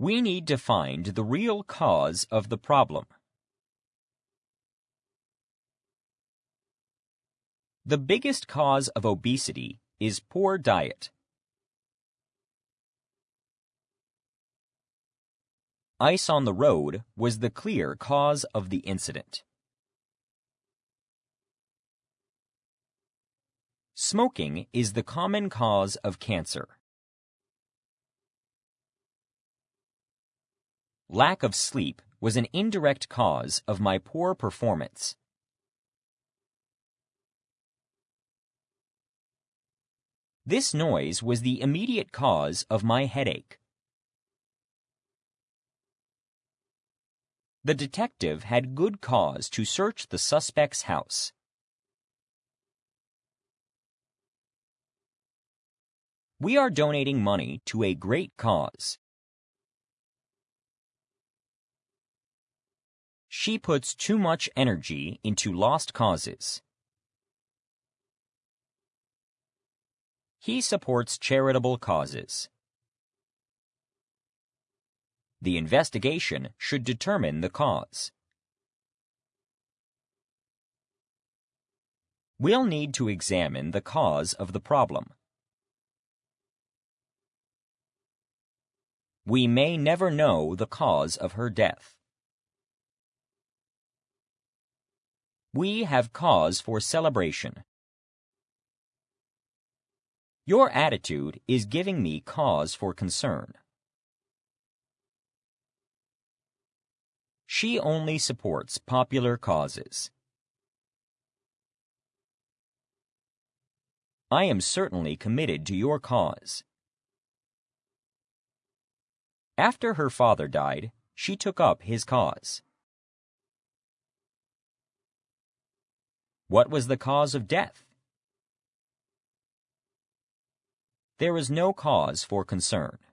We need to find the real cause of the problem. The biggest cause of obesity is poor diet. Ice on the road was the clear cause of the incident. Smoking is the common cause of cancer. Lack of sleep was an indirect cause of my poor performance. This noise was the immediate cause of my headache. The detective had good cause to search the suspect's house. We are donating money to a great cause. She puts too much energy into lost causes. He supports charitable causes. The investigation should determine the cause. We'll need to examine the cause of the problem. We may never know the cause of her death. We have cause for celebration. Your attitude is giving me cause for concern. She only supports popular causes. I am certainly committed to your cause. After her father died, she took up his cause. What was the cause of death? There is no cause for concern.